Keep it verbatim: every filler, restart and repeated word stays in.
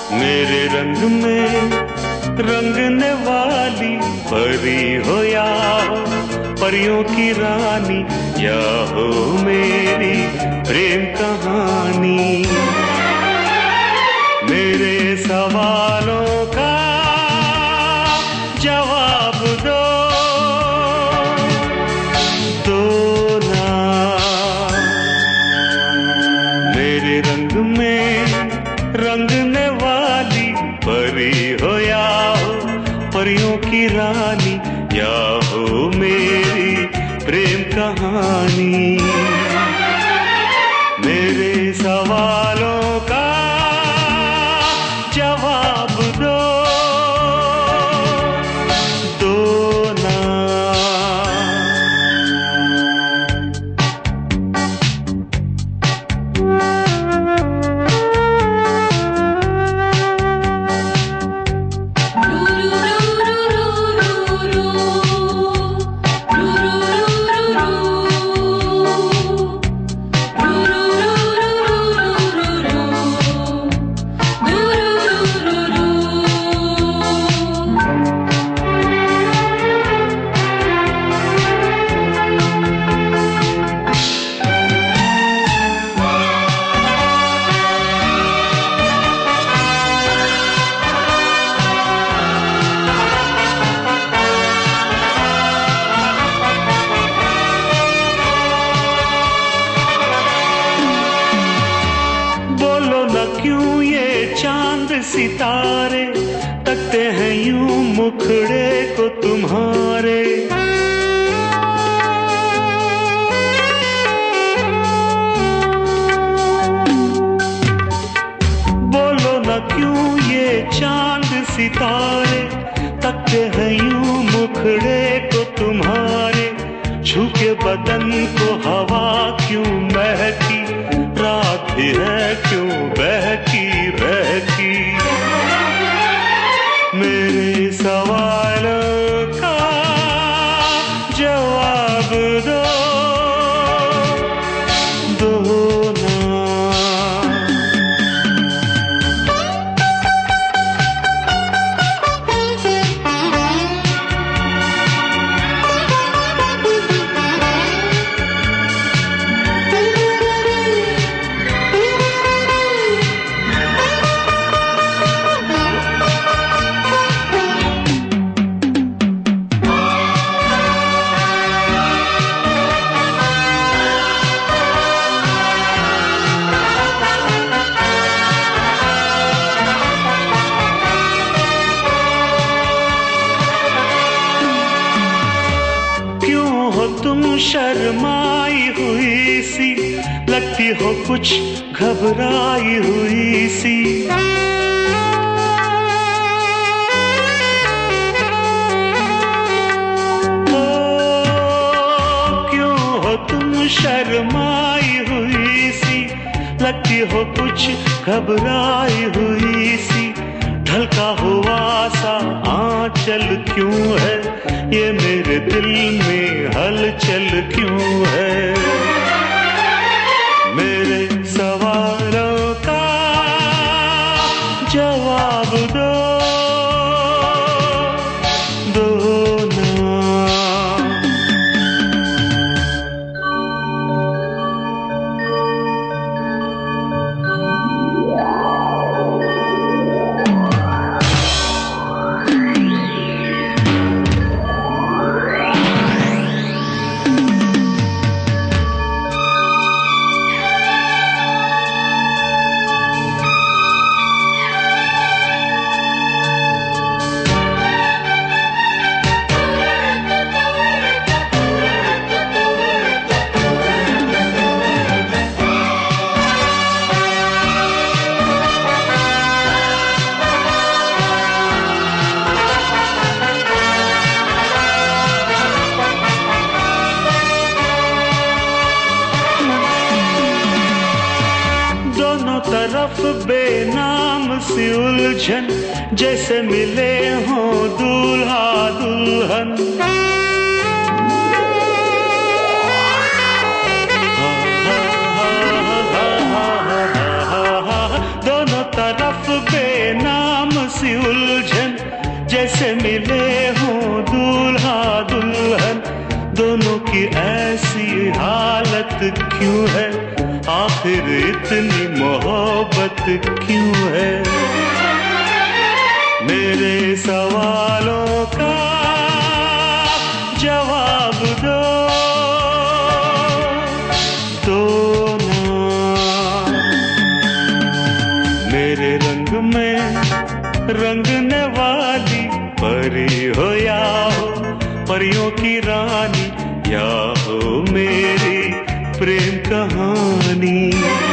मेरे रंग में रंगने वाली परी हो या हो परियों की रानी, या हो मेरी प्रेम कहानी। मेरे सवालों का जवाब दो, दो ना। मेरे रंग में रंगने वाली परी हो या हो परियों की रानी, या हो मेरी प्रेम कहानी। मेरे सवालों का जवाब दो, दो ना। क्यों ये चांद सितारे तकते हैं यूं मुखड़े को तुम्हारे। बोलो ना क्यों ये चांद सितारे तकते हैं यूं मुखड़े को तुम्हारे। छू के बदन को हवा क्यों महकी, रात भी है क्यों बहकी बहकी। मेरे सवालों का जवाब दो, दो ना। तुम शर्माई हुई सी लगती हो, कुछ घबराई हुई सी। ओ, क्यों हो तुम शर्माई हुई सी लगती हो, कुछ घबराई हुई सी। ढलका हुआ सा आंचल क्यों है, ये मेरे दिल में हलचल क्यों है। मेरे सवालों का जवाब दो, दो ना। तरफ बेनाम सी उलझन, जैसे मिले हों दूल्हा दुल्हन। दोनों तरफ बेनाम सी उलझन, जैसे मिले हों दूल्हा दुल्हन। दोनों की ऐसी हालत क्यों है, आखिर इतनी मोहब्बत क्यों है? मेरे सवालों का जवाब दो, दो ना। मेरे रंग में रंगने वाली परी हो या हो परियों की रानी, या हो मेरी प्रेम कहानी।